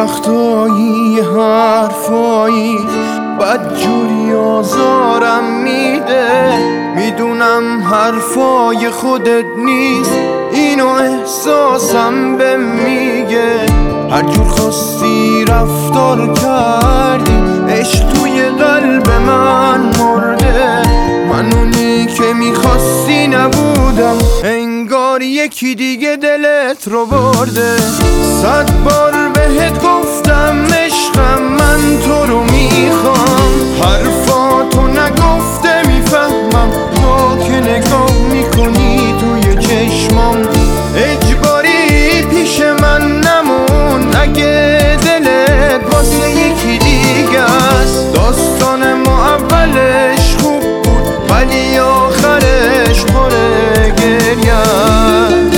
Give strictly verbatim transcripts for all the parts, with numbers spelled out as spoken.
وقتایی حرفایی بدجوری آزارم میده. میدونم حرفای خودت نیست، اینو احساسم به میگه. هر جور خواستی رفتار کردی، عشق توی قلب من مرده. من اونی که میخواستی نبودم، انگار یکی دیگه دلت رو برده. صد بار بهت گفتم عشقم، من تو رو میخوام. حرفاتو نگفته میفهمم، تو که نگاه میکنی توی چشمام. اجباری پیش من نمون، اگه دلت واسه یکی دیگه است. داستان ما اولش خوب بود، ولی آخرش پره گریه است.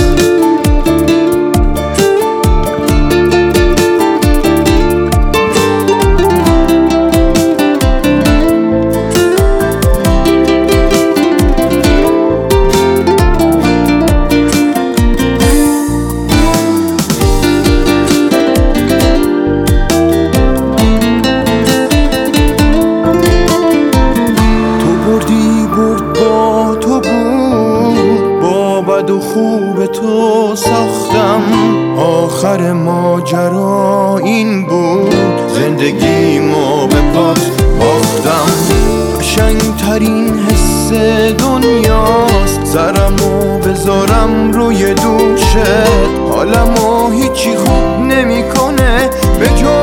و خوب تو ساختم، آخر ماجرا این بود. زندگیمو به پات باختم. قشنگترین حس دنیاست، سرمو بذارم روی دوشت. حالمو هیچی خوب نمیکنه به جز